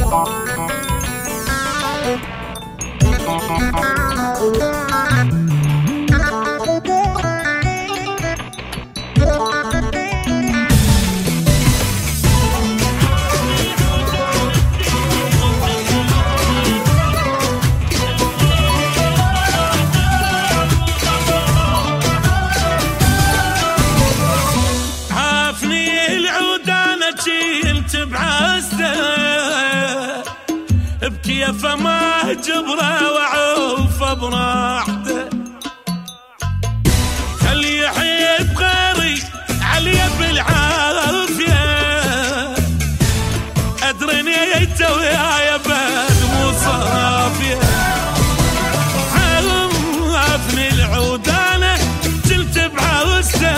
بكيف ما جبره وعوفه براحته، خلي يحب غيري علي بالعافيه، ادري نيته وياي بعد مو صافيه، عافني العود انا جلت بعوزته،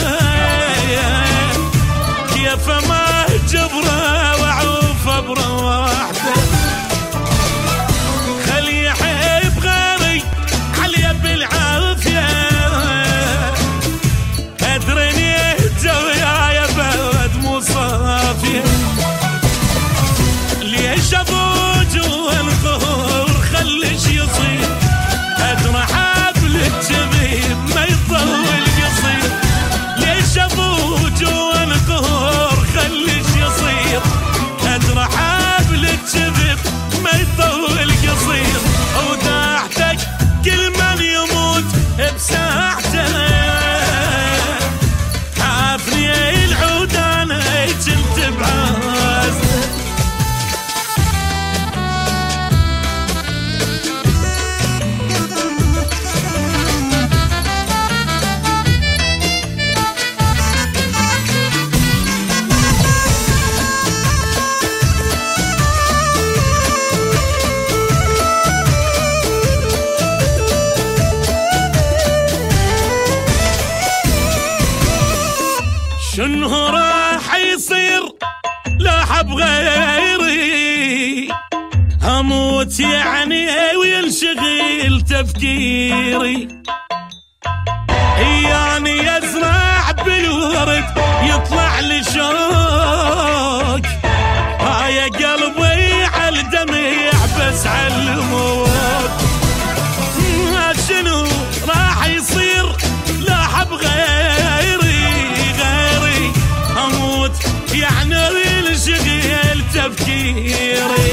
كيف ما جبره وعوفه براحته، ليش ابوج والقهر خليش يصير، ادرى حبل الجبين ما يطول قصير، ليش ابوج والقهر خليش يصير، ادرى حبل الجبين ما يطول قصير، وداعتك كل من يموت بساحته، عافني العود انا جلت بعازته. شنو راح يصير لا حب غيري، هموت يعني وينشغل تفكيري، يعني ازرع بالورد يطلع لي شوق، يا قلبي على الدمع بس على الموت، شنو راح يصير لا حب غيري، يعني الشغل تفكيري،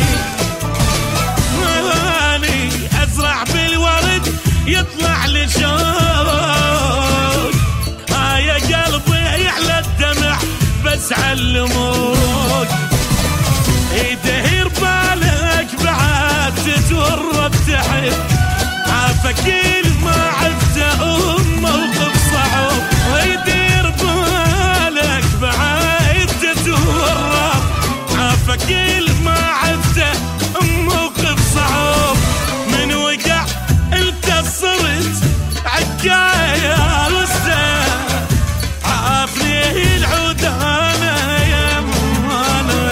اني ازرع بالورد يطلع لي شوق، يا قلبي على الدمع بس علموك، يدهر بالك بعد تتورط تحب، عافك كل ما عفته موقف صعب، ويدير بالك بعد تتورط، عافك كل ما عفته موقف صعب، من وقع انت صرت عكاية وسته، عافني العود انا يا مانا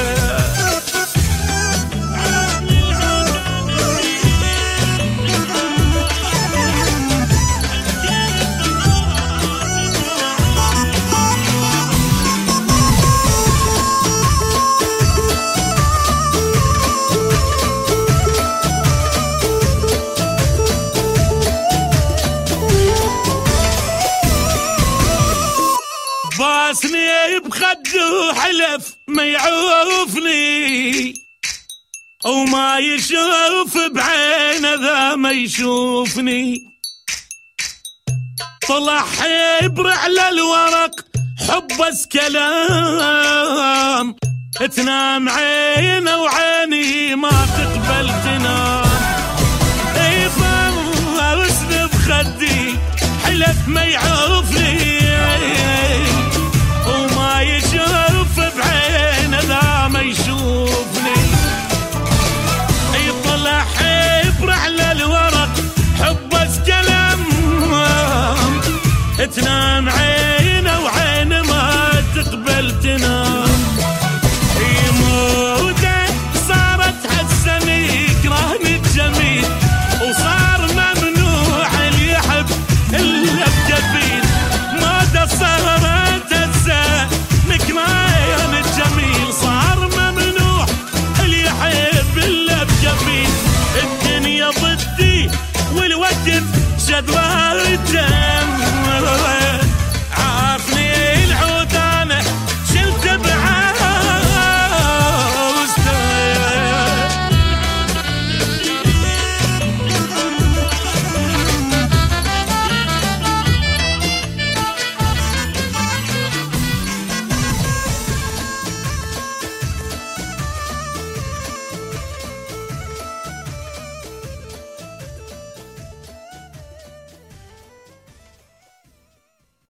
باسني بخده حلف ما يعوفني، وما يشوف بعينه ذا ما يشوفني، طلع حبر على الورق حب بس كلام، تنام عينه وعيني ما تقبل تنام، باسني بخدي حلف ما يعوفني، وما يشوف بعينه ذا ما يشوفني، يطلع حبر على الورق حب بس كلام، تنام عينه وعينه ما تقبل تنام، يموته صارت هالسنة يكرهني الجميل، وصار ممنوع اللي يحب الا بجبين، ما نظرته